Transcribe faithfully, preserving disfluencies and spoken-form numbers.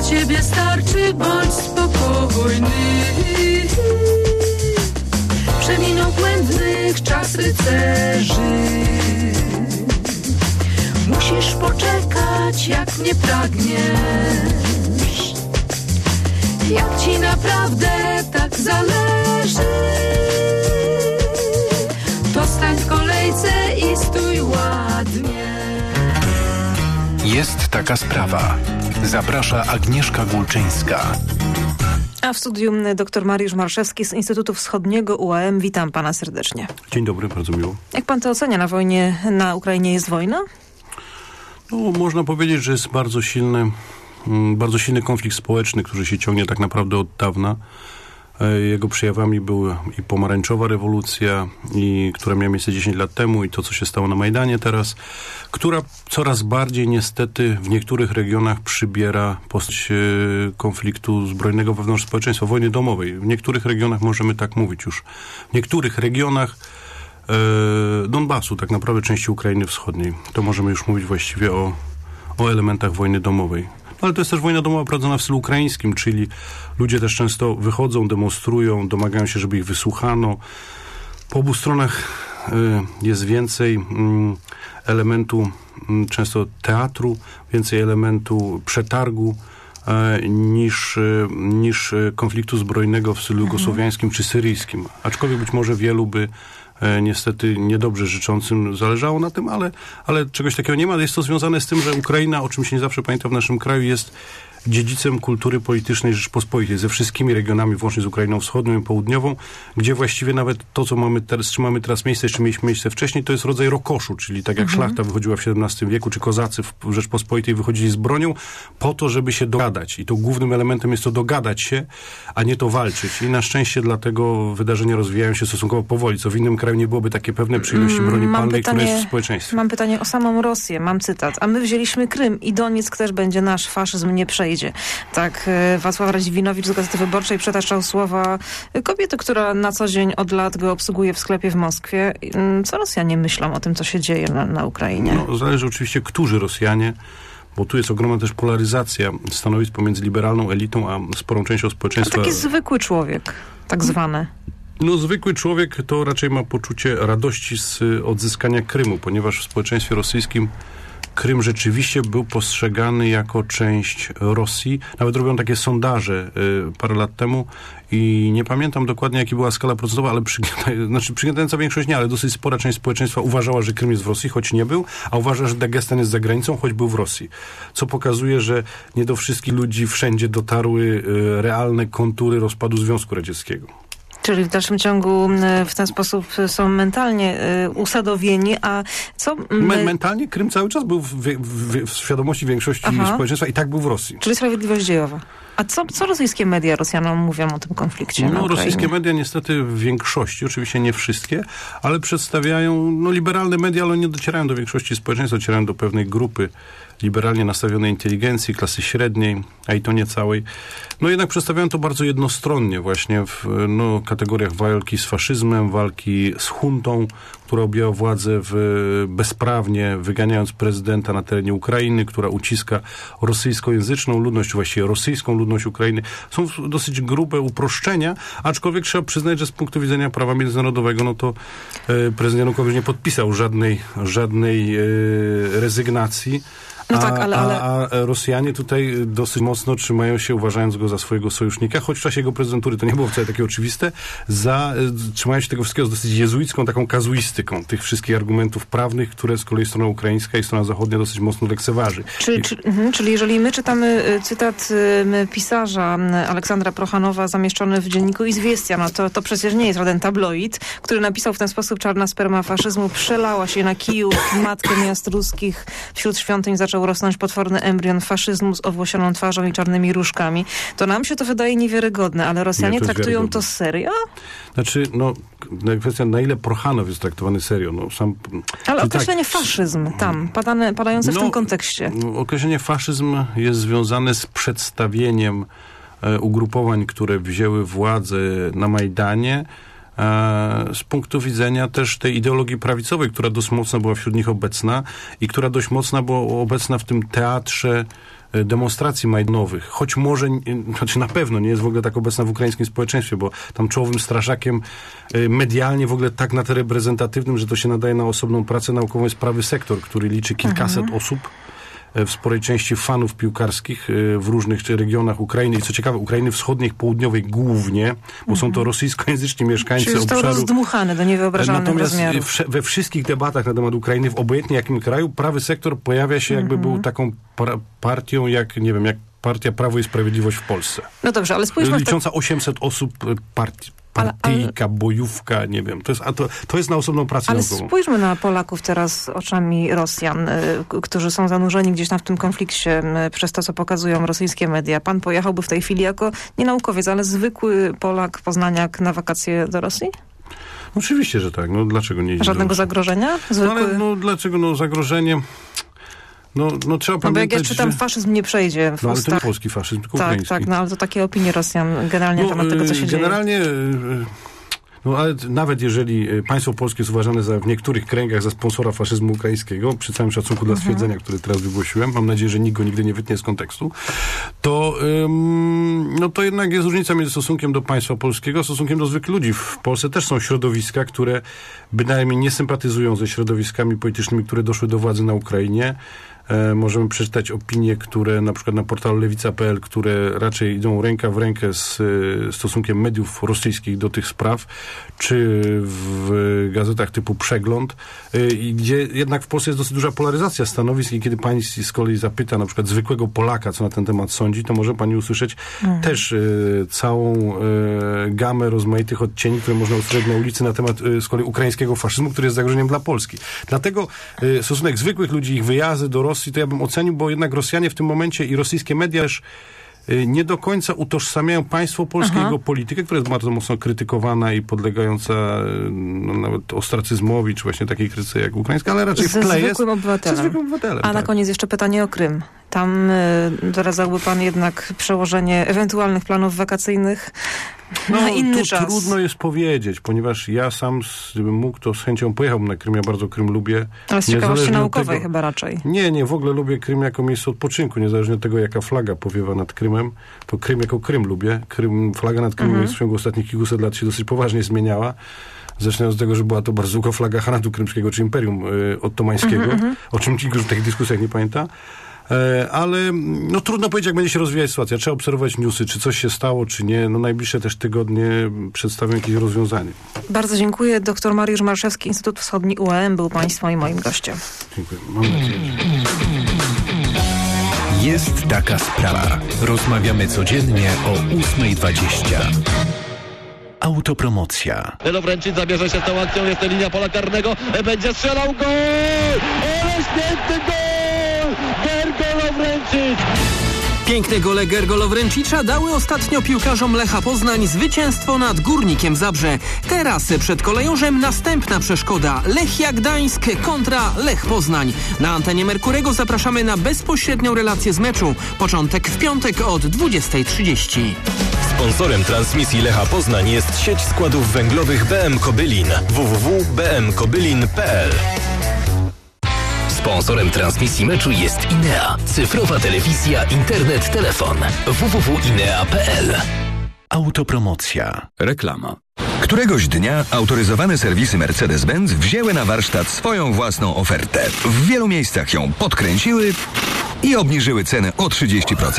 ciebie starczy, bądź spokojny. Przeminął błędnych czas rycerzy. Musisz poczekać, jak mnie pragniesz. Jak ci naprawdę tak zależy, to stań w kolejce i stój ładnie. Jest taka sprawa. Zaprasza Agnieszka Gulczyńska. A w studium dr Mariusz Marszewski z Instytutu Wschodniego U A M. Witam pana serdecznie. Dzień dobry, bardzo miło. Jak pan to ocenia? Na wojnie, na Ukrainie jest wojna? No, można powiedzieć, że jest bardzo silny, bardzo silny konflikt społeczny, który się ciągnie tak naprawdę od dawna. Jego przejawami była i pomarańczowa rewolucja, i, która miała miejsce dziesięć lat temu, i to, co się stało na Majdanie teraz, która coraz bardziej niestety w niektórych regionach przybiera postać konfliktu zbrojnego wewnątrz społeczeństwa, wojny domowej. W niektórych regionach możemy tak mówić już. W niektórych regionach e, Donbasu, tak naprawdę części Ukrainy Wschodniej, to możemy już mówić właściwie o, o elementach wojny domowej. Ale to jest też wojna domowa prowadzona w stylu ukraińskim, czyli ludzie też często wychodzą, demonstrują, domagają się, żeby ich wysłuchano. Po obu stronach y, jest więcej y, elementu y, często teatru, więcej elementu przetargu y, niż, y, niż konfliktu zbrojnego w stylu jugosłowiańskim czy syryjskim. Aczkolwiek być może wielu by niestety niedobrze życzącym zależało na tym, ale, ale czegoś takiego nie ma. Jest to związane z tym, że Ukraina, o czym się nie zawsze pamięta w naszym kraju, jest dziedzicem kultury politycznej Rzeczpospolitej, ze wszystkimi regionami, włącznie z Ukrainą Wschodnią i Południową, gdzie właściwie nawet to, co mamy teraz, czy mamy teraz miejsce, czy mieliśmy miejsce wcześniej, to jest rodzaj rokoszu, czyli tak jak mhm. szlachta wychodziła w siedemnastym wieku, czy kozacy w Rzeczpospolitej wychodzili z bronią po to, żeby się dogadać. I to głównym elementem jest to dogadać się, a nie to walczyć. I na szczęście dlatego wydarzenia rozwijają się stosunkowo powoli, co w innym kraju nie byłoby takie pewne przy ilości broni mam palnej, pytanie, która jest w społeczeństwie. Mam pytanie o samą Rosję, mam cytat. A my wzięliśmy Krym i Donieck też będzie nasz, faszyzm nie przejdzie. Tak, Wacław Radziwinowicz z Gazety Wyborczej przetaczał słowa kobiety, która na co dzień od lat go obsługuje w sklepie w Moskwie. Co Rosjanie myślą o tym, co się dzieje na, na Ukrainie? No, zależy oczywiście, którzy Rosjanie, bo tu jest ogromna też polaryzacja stanowisk pomiędzy liberalną elitą, a sporą częścią społeczeństwa. A taki zwykły człowiek, tak zwany. No, zwykły człowiek to raczej ma poczucie radości z odzyskania Krymu, ponieważ w społeczeństwie rosyjskim Krym rzeczywiście był postrzegany jako część Rosji. Nawet robią takie sondaże y, parę lat temu i nie pamiętam dokładnie, jaka była skala procentowa, ale przygniata, znaczy przygniatająca większość nie, ale dosyć spora część społeczeństwa uważała, że Krym jest w Rosji, choć nie był, a uważa, że Dagestan jest za granicą, choć był w Rosji. Co pokazuje, że nie do wszystkich ludzi wszędzie dotarły y, realne kontury rozpadu Związku Radzieckiego. Czyli w dalszym ciągu w ten sposób są mentalnie y, usadowieni, a co... My... Mentalnie Krym cały czas był w, w, w, w świadomości większości Aha. społeczeństwa i tak był w Rosji. Czyli sprawiedliwość dziejowa. A co, co rosyjskie media Rosjanom mówią o tym konflikcie? No, rosyjskie media niestety w większości, oczywiście nie wszystkie, ale przedstawiają, no liberalne media, ale nie docierają do większości społeczeństwa, docierają do pewnej grupy liberalnie nastawionej inteligencji, klasy średniej, a i to nie całej. No jednak przedstawiają to bardzo jednostronnie właśnie w no, kategoriach walki z faszyzmem, walki z huntą, która objęła władzę w, bezprawnie, wyganiając prezydenta na terenie Ukrainy, która uciska rosyjskojęzyczną ludność, właściwie rosyjską ludność Ukrainy. Są dosyć grube uproszczenia, aczkolwiek trzeba przyznać, że z punktu widzenia prawa międzynarodowego, no to e, prezydent Janukowicz nie podpisał żadnej, żadnej e, rezygnacji. No a, tak, ale, ale... A, a Rosjanie tutaj dosyć mocno trzymają się, uważając go za swojego sojusznika, choć w czasie jego prezydentury to nie było wcale takie oczywiste, za, trzymają się tego wszystkiego z dosyć jezuicką taką kazuistyką tych wszystkich argumentów prawnych, które z kolei strona ukraińska i strona zachodnia dosyć mocno lekceważy. Czyli, I... czy, mhm, czyli jeżeli my czytamy cytat y, pisarza Aleksandra Prochanowa zamieszczony w dzienniku Izwiestia, no to, to przecież nie jest żaden tabloid, który napisał w ten sposób: czarna sperma faszyzmu przelała się na Kijów, matkę miast ruskich, wśród świątyń zaczął rosnąć potworny embrion faszyzmu z owłosioną twarzą i czarnymi różkami. To nam się to wydaje niewiarygodne, ale Rosjanie nie, to traktują to serio? Znaczy, no, kwestia, na ile Prochanow jest traktowany serio. No, sam, ale określenie tak, faszyzm tam, padane, padające no, w tym kontekście. Określenie faszyzm jest związane z przedstawieniem e, ugrupowań, które wzięły władzę na Majdanie, z punktu widzenia też tej ideologii prawicowej, która dość mocno była wśród nich obecna i która dość mocno była obecna w tym teatrze demonstracji majdanowych, choć może, znaczy na pewno nie jest w ogóle tak obecna w ukraińskim społeczeństwie, bo tam czołowym straszakiem medialnie w ogóle tak na tyle reprezentatywnym, że to się nadaje na osobną pracę naukową, jest Prawy Sektor, który liczy kilkaset mhm. osób, w sporej części fanów piłkarskich w różnych regionach Ukrainy i co ciekawe, Ukrainy Wschodniej, Południowej głównie, bo są to rosyjskojęzyczni mieszkańcy Czyli obszaru. Czyli rozdmuchane do niewyobrażalnych Natomiast rozmiarów. w, we wszystkich debatach na temat Ukrainy, w obojętnie jakim kraju, Prawy Sektor pojawia się jakby był taką par- partią, jak, nie wiem, jak partia Prawo i Sprawiedliwość w Polsce. No dobrze, ale spójrzmy... Licząca osiemset osób partii. Partyjka, ale, ale, bojówka, nie wiem. To jest, a to, to jest na osobną pracę ale naukową. Spójrzmy na Polaków teraz oczami Rosjan, y, którzy są zanurzeni gdzieś tam w tym konflikcie y, przez to, co pokazują rosyjskie media. Pan pojechałby w tej chwili jako nie naukowiec, ale zwykły Polak, poznaniak na wakacje do Rosji? No, oczywiście, że tak. No dlaczego nie? Żadnego zagrożenia? Zwykły... No, ale, no dlaczego? No zagrożenie... No, no trzeba no, pamiętać, bo jak ja czytam, że... faszyzm nie przejdzie w No, ustach. ale to nie polski faszyzm, tylko tak, ukraiński. Tak, no ale to takie opinie Rosjan generalnie na no, temat tego, co się generalnie, dzieje. Generalnie... No ale nawet jeżeli państwo polskie jest uważane za, w niektórych kręgach za sponsora faszyzmu ukraińskiego, przy całym szacunku dla stwierdzenia, mhm. które teraz wygłosiłem, mam nadzieję, że nikt go nigdy nie wytnie z kontekstu, to, ym, no to jednak jest różnica między stosunkiem do państwa polskiego a stosunkiem do zwykłych ludzi. W Polsce też są środowiska, które bynajmniej nie sympatyzują ze środowiskami politycznymi, które doszły do władzy na Ukrainie. E, możemy przeczytać opinie, które na przykład na portalu lewica kropka p l, które raczej idą ręka w rękę z e, stosunkiem mediów rosyjskich do tych spraw, czy w gazetach typu Przegląd, e, i gdzie jednak w Polsce jest dosyć duża polaryzacja stanowisk i kiedy pani z kolei zapyta na przykład zwykłego Polaka, co na ten temat sądzi, to może pani usłyszeć mhm. też e, całą e, gamę rozmaitych odcieni, które można usłyszeć na ulicy na temat e, z kolei ukraińskiego faszyzmu, który jest zagrożeniem dla Polski. Dlatego e, stosunek zwykłych ludzi, ich wyjazdy do Rosji, to ja bym ocenił, bo jednak Rosjanie w tym momencie i rosyjskie media też nie do końca utożsamiają państwo polskie i jego politykę, która jest bardzo mocno krytykowana i podlegająca no, nawet ostracyzmowi, czy właśnie takiej krytyce jak ukraińska, ale raczej w tle jest. Zwykłym obywatelem. Ze zwykłym obywatelem. A tak. na koniec jeszcze pytanie o Krym. Tam y, doradzałby pan jednak przełożenie ewentualnych planów wakacyjnych no, na inny tu czas. Trudno jest powiedzieć, ponieważ ja sam, gdybym mógł, to z chęcią pojechałbym na Krym. Ja bardzo Krym lubię. Ale z ciekawości naukowej tego, chyba raczej. Nie, nie, w ogóle lubię Krym jako miejsce odpoczynku, niezależnie od tego, jaka flaga powiewa nad Krymem. To Krym jako Krym lubię. Krym, flaga nad Krymem mhm. w ciągu ostatnich kilkuset lat się dosyć poważnie zmieniała. Zaczynając od tego, że była to bardzo długo flaga Hanatu Krymskiego, czy Imperium y, Ottomańskiego, mm-hmm. o czym nikt już w takich dyskusjach nie pamięta. E, ale no, trudno powiedzieć, jak będzie się rozwijać sytuacja. Trzeba obserwować newsy, czy coś się stało, czy nie. No, najbliższe też tygodnie przedstawią jakieś rozwiązanie. Bardzo dziękuję. Doktor Mariusz Marszewski, Instytut Wschodni U E M był państwa i moim gościem. Dziękuję. Mam nadzieję, że... Jest taka sprawa. Rozmawiamy codziennie o ósma dwadzieścia. Autopromocja. Lowrencic zabierze się z tą akcją, jest linia pola karnego, będzie strzelał gol! Ale świetny gol! Gergo Lowrencic! Piękne gole Gergo Lowrencicza dały ostatnio piłkarzom Lecha Poznań zwycięstwo nad Górnikiem Zabrze. Teraz przed kolejorzem następna przeszkoda. Lechia Gdańsk kontra Lech Poznań. Na antenie Merkurego zapraszamy na bezpośrednią relację z meczu. Początek w piątek od dwudziesta trzydzieści. Sponsorem transmisji Lecha Poznań jest sieć składów węglowych B M Kobylin. w w w kropka b m kobylin kropka p l. Sponsorem transmisji meczu jest Inea. Cyfrowa telewizja, internet, telefon. w w w kropka inea kropka p l. Autopromocja. Reklama. Któregoś dnia autoryzowane serwisy Mercedes-Benz wzięły na warsztat swoją własną ofertę. W wielu miejscach ją podkręciły i obniżyły cenę o trzydzieści procent.